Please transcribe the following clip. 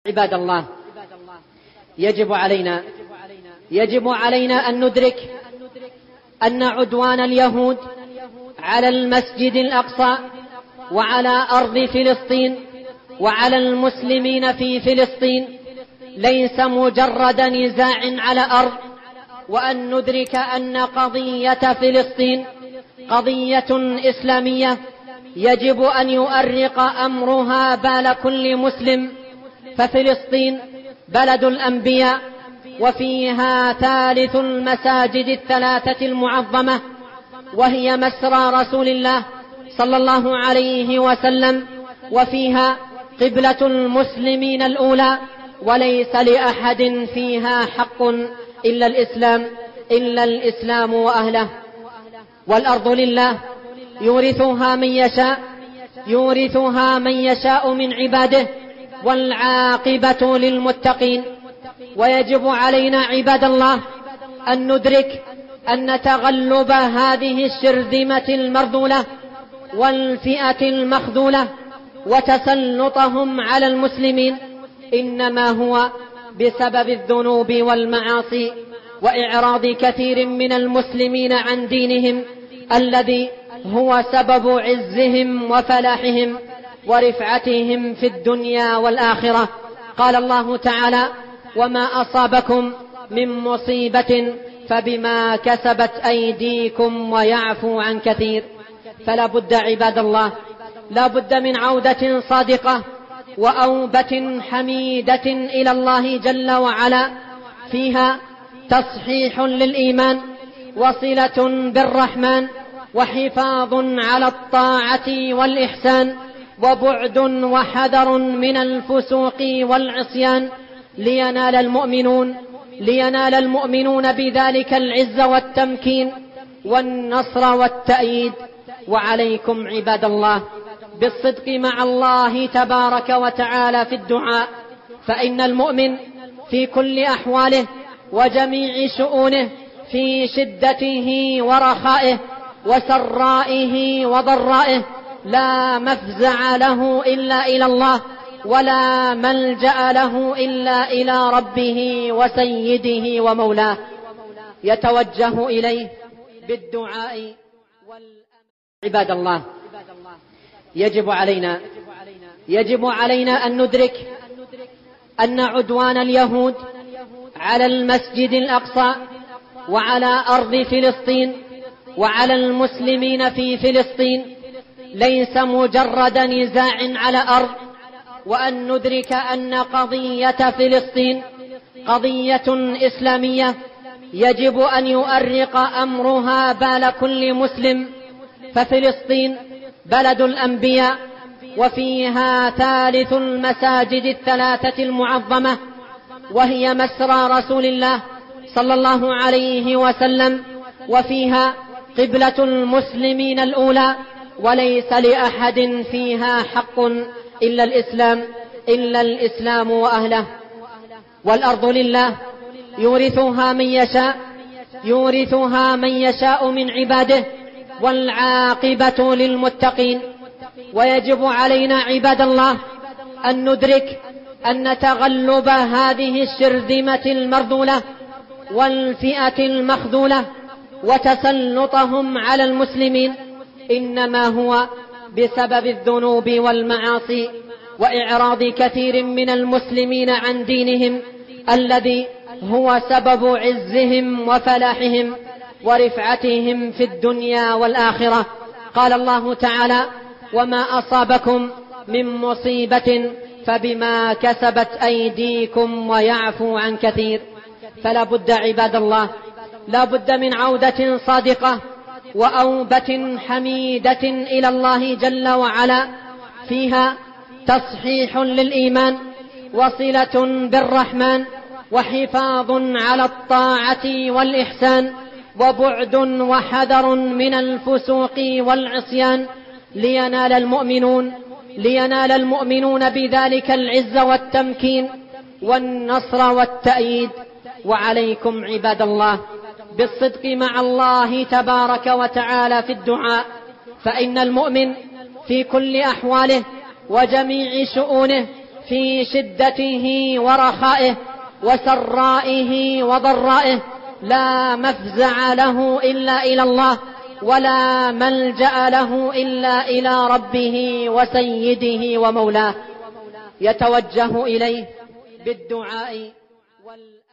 عباد الله، يجب علينا أن ندرك أن عدوان اليهود على المسجد الأقصى وعلى أرض فلسطين وعلى المسلمين في فلسطين ليس مجرد نزاع على أرض، وأن ندرك أن قضية فلسطين قضية إسلامية يجب أن يؤرق أمرها بال كل مسلم، ففلسطين بلد الأنبياء، وفيها ثالث المساجد الثلاثة المعظمة، وهي مسرى رسول الله صلى الله عليه وسلم، وفيها قبلة المسلمين الأولى، وليس لأحد فيها حق إلا الإسلام وأهله. والأرض لله يورثها من يشاء من عباده، والعاقبة للمتقين. ويجب علينا عباد الله أن ندرك أن تغلب هذه الشرذمة المرذولة والفئة المخذولة وتسلطهم على المسلمين إنما هو بسبب الذنوب والمعاصي وإعراض كثير من المسلمين عن دينهم الذي هو سبب عزهم وفلاحهم ورفعتهم في الدنيا والآخرة. قال الله تعالى: وما أصابكم من مصيبة فبما كسبت أيديكم ويعفو عن كثير. فلا بد عباد الله، لا بد من عودة صادقة وأوبة حميدة إلى الله جل وعلا، فيها تصحيح للإيمان وصلة بالرحمن وحفاظ على الطاعة والإحسان وبعد وحذر من الفسوق والعصيان، لينال المؤمنون بذلك العز والتمكين والنصر والتأييد. وعليكم عباد الله بالصدق مع الله تبارك وتعالى في الدعاء، فإن المؤمن في كل أحواله وجميع شؤونه، في شدته ورخائه وسرائه وضرائه، لا مفزع له إلا إلى الله، ولا ملجأ له إلا إلى ربه وسيده ومولاه، يتوجه إليه بالدعاء والأمل. عباد الله، يجب علينا أن ندرك أن عدوان اليهود على المسجد الأقصى وعلى أرض فلسطين وعلى المسلمين في فلسطين ليس مجرد نزاع على أرض، وأن ندرك أن قضية فلسطين قضية إسلامية يجب أن يؤرق أمرها بال كل مسلم، ففلسطين بلد الأنبياء، وفيها ثالث المساجد الثلاثة المعظمة، وهي مسرى رسول الله صلى الله عليه وسلم، وفيها قبلة المسلمين الأولى، وليس لأحد فيها حق إلا الإسلام وأهله. والأرض لله يورثها من يشاء من عباده، والعاقبة للمتقين. ويجب علينا عباد الله أن ندرك أن تغلب هذه الشرذمة المرذولة والفئة المخذولة وتسلطهم على المسلمين إنما هو بسبب الذنوب والمعاصي وإعراض كثير من المسلمين عن دينهم الذي هو سبب عزهم وفلاحهم ورفعتهم في الدنيا والآخرة. قال الله تعالى: وما أصابكم من مصيبة فبما كسبت أيديكم ويعفو عن كثير. فلا بد عباد الله، لا بد من عودة صادقة وأوبة حميدة إلى الله جل وعلا، فيها تصحيح للإيمان وصلة بالرحمن وحفاظ على الطاعة والإحسان وبعد وحذر من الفسوق والعصيان، لينال المؤمنون بذلك العز والتمكين والنصر والتأييد. وعليكم عباد الله بالصدق مع الله تبارك وتعالى في الدعاء، فإن المؤمن في كل أحواله وجميع شؤونه، في شدته ورخائه وسرائه وضرائه، لا مفزع له إلا إلى الله، ولا ملجأ له إلا إلى ربه وسيده ومولاه، يتوجه إليه بالدعاء